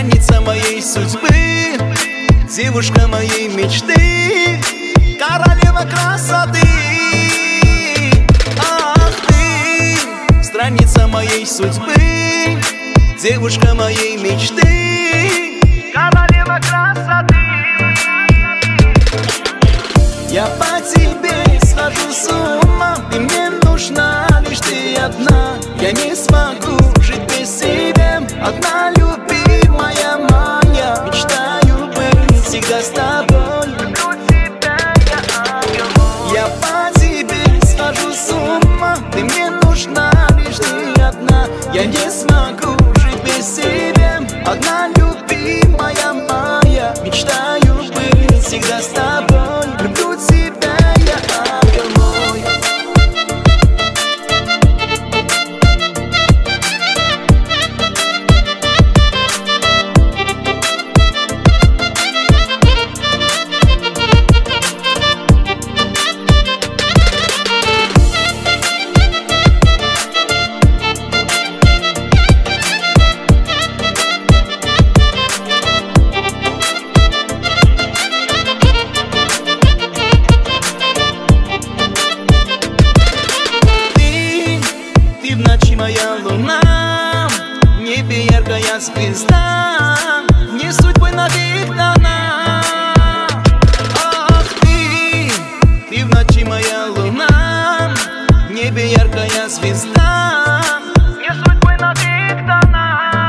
страница моей судьбы, девушка моей мечты, королева красоты. Ах ты, страница моей судьбы, девушка моей мечты, королева красоты. Я по тебе схожу с ума, ты мне нужна лишь ты одна. Я не смогу жить без тебя, одна любимая моя. Мечтаю быть всегда с тобой, люблю тебя, я ангел. Я по тебе схожу с ума, ты мне нужна лишь ты одна. Я не смогу жить без тебя, одна любимая моя. Мечтаю быть всегда с тобой, люблю тебя, я ангел мой. Ты в ночи моя луна, в небе яркая звезда, не судьбой навек дана. Ах ты в ночи моя луна, в небе яркая звезда, не судьбой навек дана.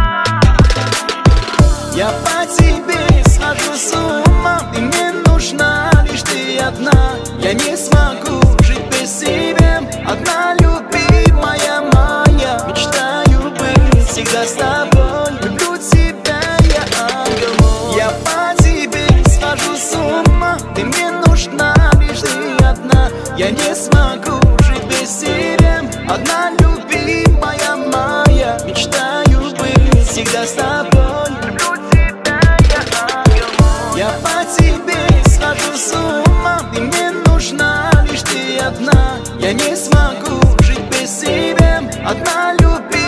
Я по тебе схожу с ума, ты мне нужна лишь ты одна. Я не смогу жить без тебя, одна любимая моя. Мечтаю быть всегда с тобой, люблю тебя, я ангел мой. Я по тебе схожу с ума, ты мне нужна лишь ты одна. Я не смогу жить без тебя, одна любимая моя. Мечтаю быть всегда с тобой, люблю тебя, я ангел мой. Я по тебе схожу с ума, ты мне нужна лишь ты одна. Я не смогу жить без тебя, одна любимая.